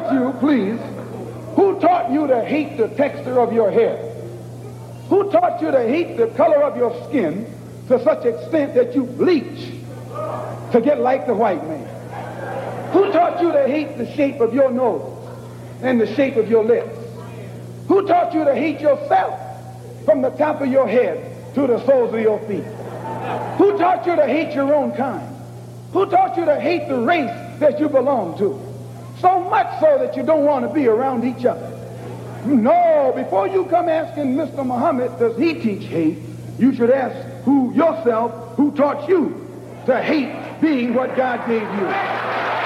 taught you, please, who taught you to hate the texture of your hair? Who taught you to hate the color of your skin to such extent that you bleach to get like the white man? Who taught you to hate the shape of your nose and the shape of your lips? Who taught you to hate yourself from the top of your head to the soles of your feet? Who taught you to hate your own kind? Who taught you to hate the race that you belong to? So much so that you don't want to be around each other. No, before you come asking Mr. Muhammad, does he teach hate? You should ask yourself, who taught you to hate being what God gave you?